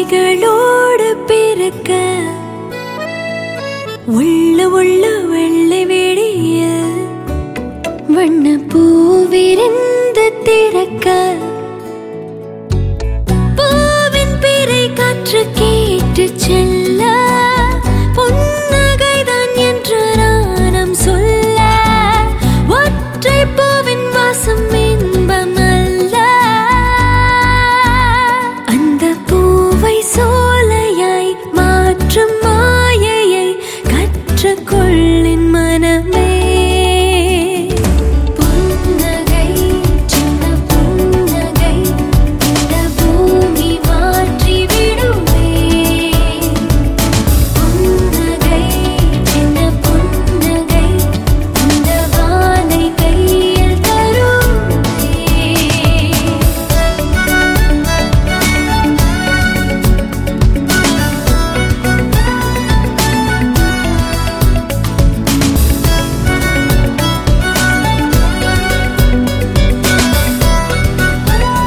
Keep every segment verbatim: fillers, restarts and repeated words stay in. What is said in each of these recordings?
விழிகளோடு பிறக்க உள்ள உள்ள வெள்ளை வெளியில் வண்ண பூவிருந்து திறக்க பூவின் பிறை காற்று கேட்டு செல்ல புன்னகைதான் என்று நானும் சொல்ல ஒற்றை பூவின் வாசம் இன்பம் அல்ல அந்த பூவை சோலையாய் மாற்றும் மாயையை கற்றுக்கொள்ளின் மனமே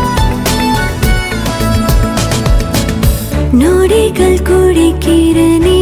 நொடிகள் குடிக்கிற நீ